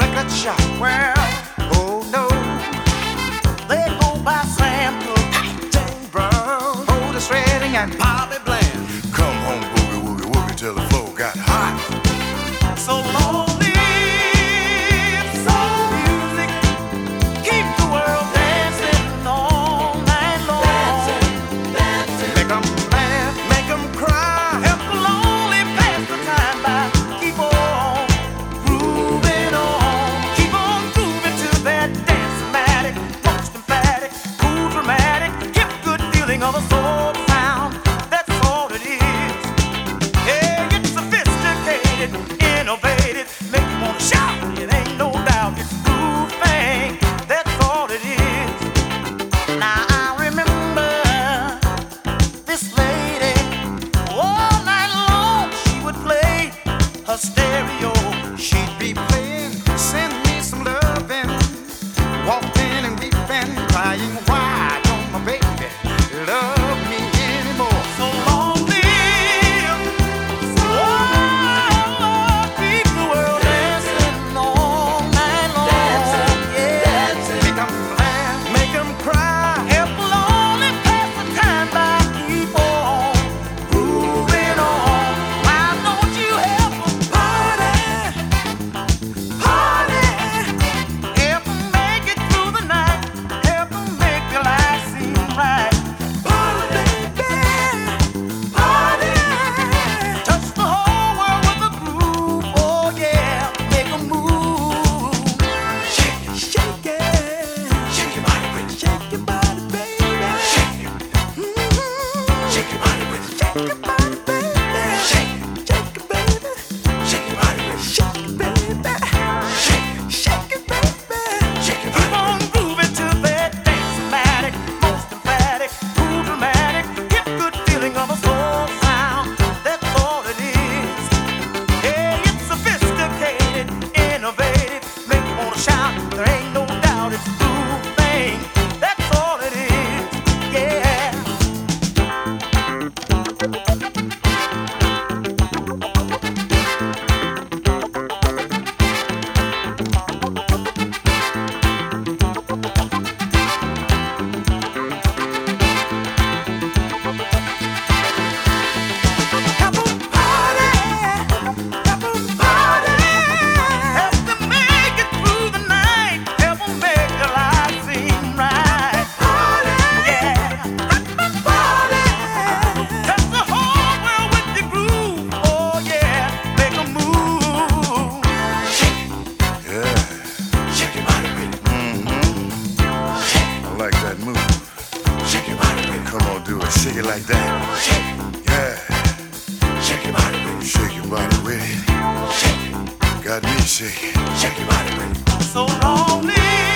shop. Well, oh no, they go by Sam Cooke, Jane Brown, Otis Redding, and Bobby Bland. Come home, boogie woogie woogie till the floor got hot. So lonely, soul music, keep the world dancing all night long. Dancing, dancing. Make 'em laugh, make 'em cry, help the lonely pass the time by. Keep on grooving on, keep on grooving to that dance-matic, most emphatic, cool, dramatic, hip, good feeling of a soul sound. That's all it is. Yeah, it's sophisticated, innovative, make you wanna shout. It ain't no doubt, it's a groove thing. That's all it is. Now I remember this lady all night long. She would play her stereo. She'd be playing, send me some loving, walking and weeping, crying. Why don't my baby love me anymore? So lonely. Keep the world dancing all night long. Dancing, yeah. Make 'em laugh, make 'em cry, help the lonely pass the time by. Keep on grooving on. Why don't you help 'em party, party? Help 'em make it through the night. Help 'em make their life seem right. Party, baby, party. Touch the whole world with a groove. Oh yeah, make 'em move. Shake it, shake it, shake your body with it. Shake your body, baby. Shake it, shake your body with it. Shake your body, baby. Shake it, shake it, baby. Shake your body with it. Shake it, baby. Shake it, shake it, baby. Shake your body. Keep on grooving to that dance-matic, most emphatic, cool, dramatic, hip, good feeling of a soul sound. That's all it is. Yeah, it's sophisticated, innovative, make you wanna shout. There ain't no doubt it's a groove thing. That's all it is. Yeah. Have a party, have a party. Help them make it through the night. Help 'em make their life seem right. Party, yeah. Have a party. Touch the whole world with your groove. Oh yeah, make 'em move. Shake it, Yeah, shake your body with it. I like that move. Shake your body with it. Come on, do it. Shake it like that. Shake it, Yeah, shake your body with it. shake your body with it. Shake it, Got me shaking. shake your body with it. So lonely.